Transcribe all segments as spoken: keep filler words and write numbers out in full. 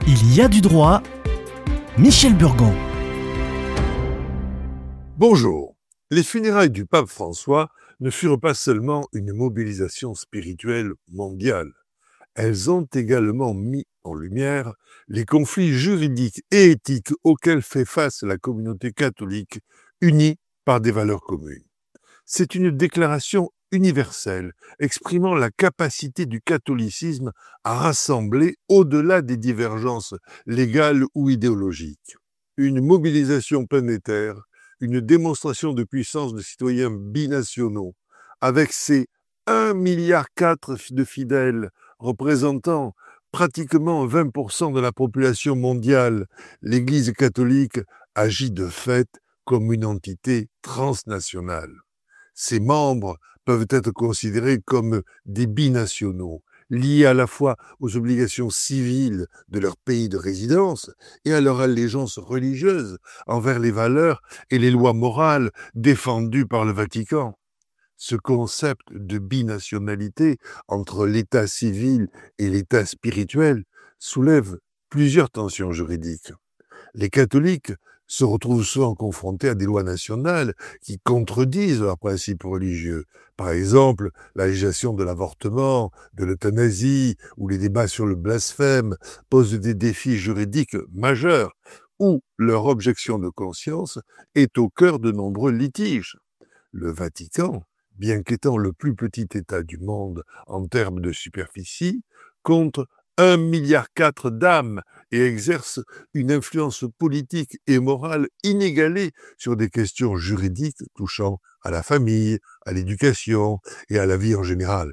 Il y a du droit. Michel Burgon. Bonjour. Les funérailles du pape François ne furent pas seulement une mobilisation spirituelle mondiale. Elles ont également mis en lumière les conflits juridiques et éthiques auxquels fait face la communauté catholique unie par des valeurs communes. C'est une déclaration universelle exprimant la capacité du catholicisme à rassembler au-delà des divergences légales ou idéologiques. Une mobilisation planétaire, une démonstration de puissance de citoyens binationaux, avec ses un virgule quatre milliard de fidèles représentant pratiquement vingt pour cent de la population mondiale, l'Église catholique agit de fait comme une entité transnationale. Ses membres peuvent être considérés comme des binationaux, liés à la fois aux obligations civiles de leur pays de résidence et à leur allégeance religieuse envers les valeurs et les lois morales défendues par le Vatican. Ce concept de binationalité entre l'état civil et l'état spirituel soulève plusieurs tensions juridiques. Les catholiques se retrouvent souvent confrontés à des lois nationales qui contredisent leurs principes religieux. Par exemple, la législation de l'avortement, de l'euthanasie ou les débats sur le blasphème posent des défis juridiques majeurs où leur objection de conscience est au cœur de nombreux litiges. Le Vatican, bien qu'étant le plus petit État du monde en termes de superficie, compte un virgule quatre milliard d'âmes et exerce une influence politique et morale inégalée sur des questions juridiques touchant à la famille, à l'éducation et à la vie en général.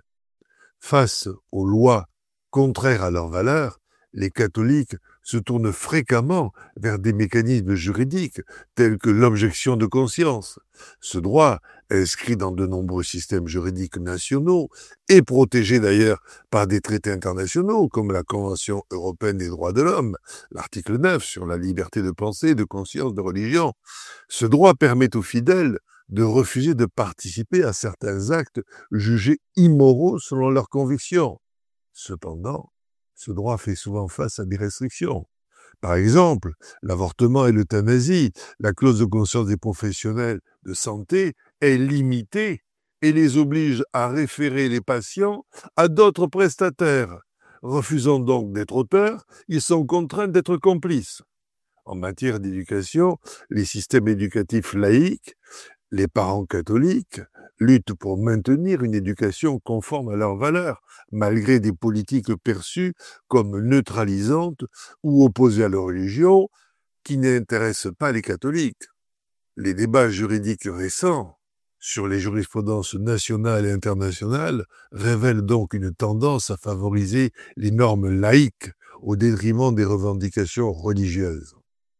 Face aux lois contraires à leurs valeurs, les catholiques se tournent fréquemment vers des mécanismes juridiques tels que l'objection de conscience. Ce droit, inscrit dans de nombreux systèmes juridiques nationaux et protégé d'ailleurs par des traités internationaux comme la Convention européenne des droits de l'homme, l'article neuf sur la liberté de pensée, de conscience, de religion, ce droit permet aux fidèles de refuser de participer à certains actes jugés immoraux selon leurs convictions. Cependant, ce droit fait souvent face à des restrictions. Par exemple, l'avortement et l'euthanasie, la clause de conscience des professionnels de santé est limitée et les oblige à référer les patients à d'autres prestataires. Refusant donc d'être auteurs, ils sont contraints d'être complices. En matière d'éducation, les systèmes éducatifs laïques, les parents catholiques luttent pour maintenir une éducation conforme à leurs valeurs, malgré des politiques perçues comme neutralisantes ou opposées à leur religion, qui n'intéressent pas les catholiques. Les débats juridiques récents sur les jurisprudences nationales et internationales révèlent donc une tendance à favoriser les normes laïques au détriment des revendications religieuses.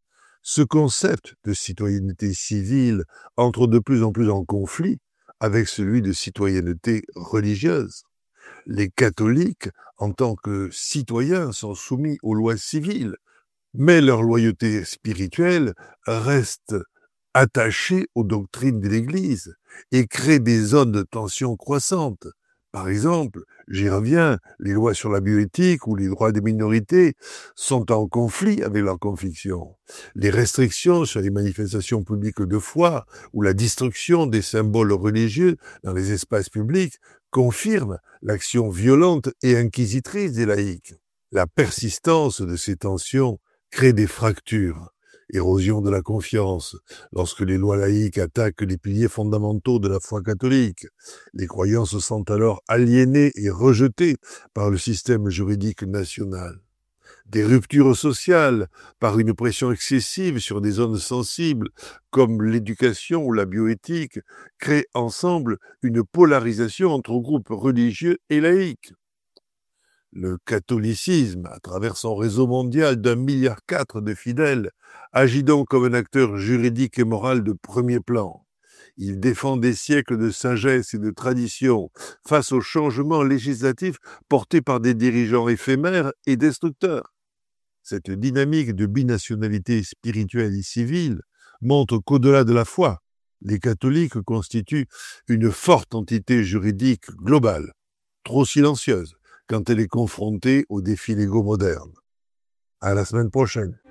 Ce concept de citoyenneté civile entre de plus en plus en conflit avec celui de citoyenneté religieuse. Les catholiques, en tant que citoyens, sont soumis aux lois civiles, mais leur loyauté spirituelle reste attachée aux doctrines de l'Église et crée des zones de tension croissantes. Par exemple, j'y reviens, les lois sur la bioéthique ou les droits des minorités sont en conflit avec leurs convictions. Les restrictions sur les manifestations publiques de foi ou la destruction des symboles religieux dans les espaces publics confirment l'action violente et inquisitrice des laïcs. La persistance de ces tensions crée des fractures. Érosion de la confiance, lorsque les lois laïques attaquent les piliers fondamentaux de la foi catholique. Les croyants se sentent alors aliénés et rejetés par le système juridique national. Des ruptures sociales par une pression excessive sur des zones sensibles comme l'éducation ou la bioéthique créent ensemble une polarisation entre groupes religieux et laïques. Le catholicisme, à travers son réseau mondial d'un milliard quatre de fidèles, agit donc comme un acteur juridique et moral de premier plan. Il défend des siècles de sagesse et de tradition face aux changements législatifs portés par des dirigeants éphémères et destructeurs. Cette dynamique de binationalité spirituelle et civile montre qu'au-delà de la foi, les catholiques constituent une forte entité juridique globale, trop silencieuse quand elle est confrontée aux défis légaux modernes. À la semaine prochaine.